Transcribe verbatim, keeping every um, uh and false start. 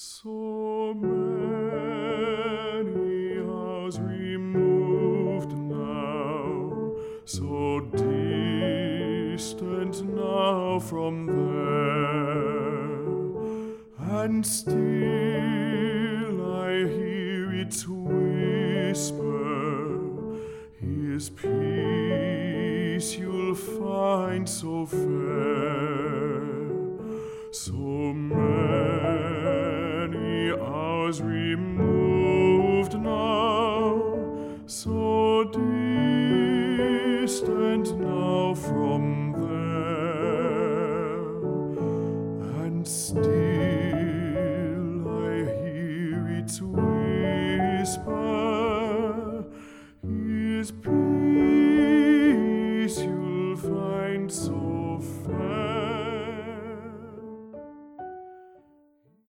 So many hours removed now, so distant now from there, and still I hear its whisper, His peace you'll find so fair. So many hours removed now, so distant now from there, and still I hear its whisper, His peace